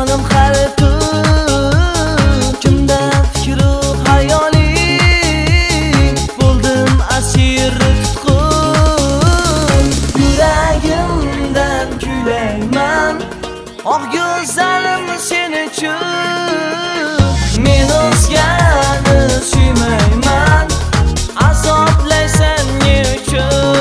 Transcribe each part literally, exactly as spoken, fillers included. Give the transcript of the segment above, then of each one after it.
jonim xalqim, kimda fikru hayoling, bo'ldim asir tutqun. Yuragimdan kuylayman, oq go'zalim sen uchun. Men o'zgani suymayman, azoblaysan nechun?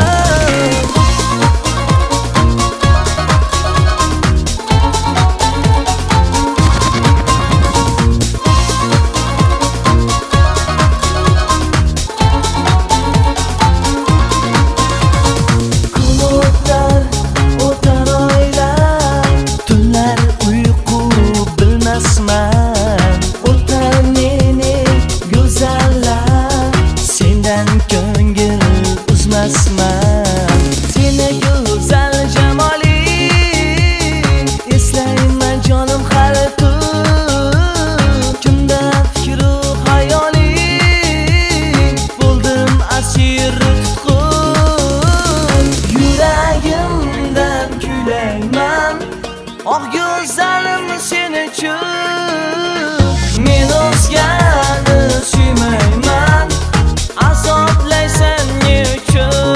Seni go'zal jamoling, eslayman jonim xalqim, kimda fikru hayoling, bo'ldim asir tutqun. Yuragimdan kuylayman, oq go'zalim sen uchun. Men o'zgani suymayman, azoblaysan nechun?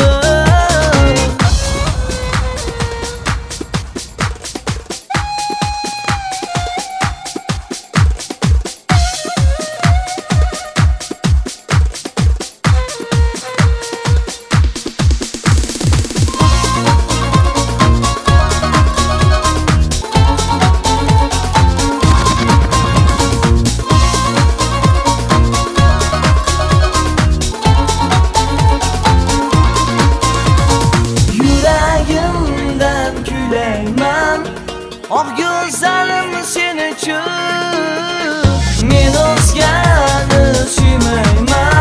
Oq go'zalim sen uchun. Men o'zgani suymayman,